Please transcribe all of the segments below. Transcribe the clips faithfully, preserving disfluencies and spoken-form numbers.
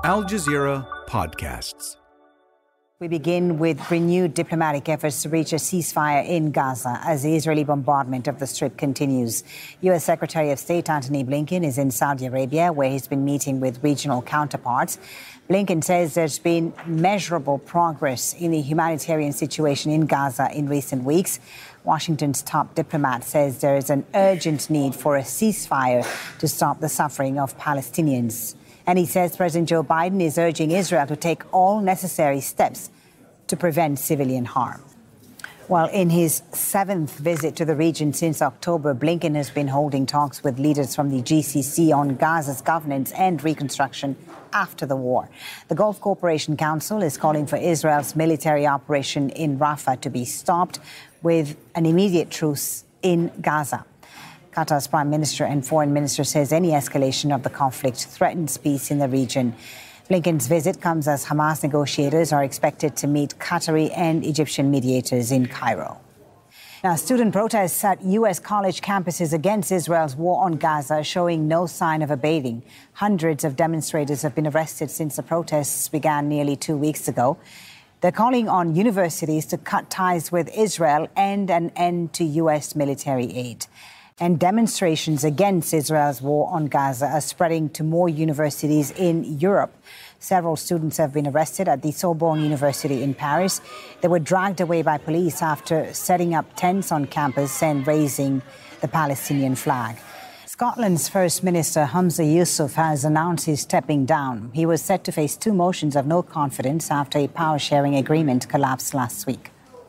Al Jazeera Podcasts. We begin with renewed diplomatic efforts to reach a ceasefire in Gaza as the Israeli bombardment of the Strip continues. U S Secretary of State Antony Blinken is in Saudi Arabia, where he's been meeting with regional counterparts. Blinken says there's been measurable progress in the humanitarian situation in Gaza in recent weeks. Washington's top diplomat says there is an urgent need for a ceasefire to stop the suffering of Palestinians. And he says President Joe Biden is urging Israel to take all necessary steps to prevent civilian harm. Well, in his seventh visit to the region since October, Blinken has been holding talks with leaders from the G C C on Gaza's governance and reconstruction after the war. The Gulf Cooperation Council is calling for Israel's military operation in Rafah to be stopped with an immediate truce in Gaza. Qatar's Prime Minister and Foreign Minister says any escalation of the conflict threatens peace in the region. Blinken's visit comes as Hamas negotiators are expected to meet Qatari and Egyptian mediators in Cairo. Now, student protests at U S college campuses against Israel's war on Gaza are showing no sign of abating. Hundreds of demonstrators have been arrested since the protests began nearly two weeks ago. They're calling on universities to cut ties with Israel and an end to U S military aid. And demonstrations against Israel's war on Gaza are spreading to more universities in Europe. Several students have been arrested at the Sorbonne University in Paris. They were dragged away by police after setting up tents on campus and raising the Palestinian flag. Scotland's First Minister Humza Yousaf has announced he's stepping down. He was set to face two motions of no confidence after a power-sharing agreement collapsed last week.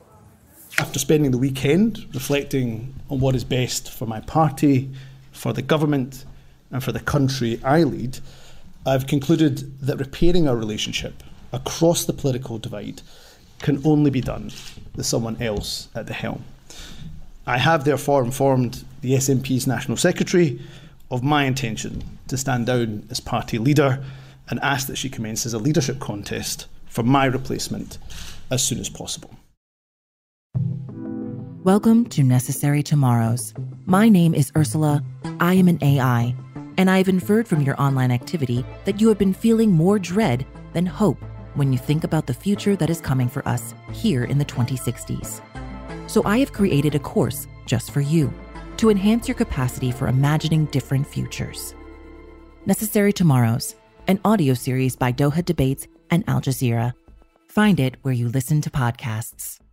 After spending the weekend reflecting on what is best for my party, for the government and for the country I lead, I've concluded that repairing our relationship across the political divide can only be done with someone else at the helm. I have therefore informed the S N P's National Secretary of my intention to stand down as party leader and ask that she commences a leadership contest for my replacement as soon as possible. Welcome to Necessary Tomorrows. My name is Ursula. I am an A I, and I have inferred from your online activity that you have been feeling more dread than hope when you think about the future that is coming for us here in the twenty sixties. So I have created a course just for you to enhance your capacity for imagining different futures. Necessary Tomorrows, an audio series by Doha Debates and Al Jazeera. Find it where you listen to podcasts.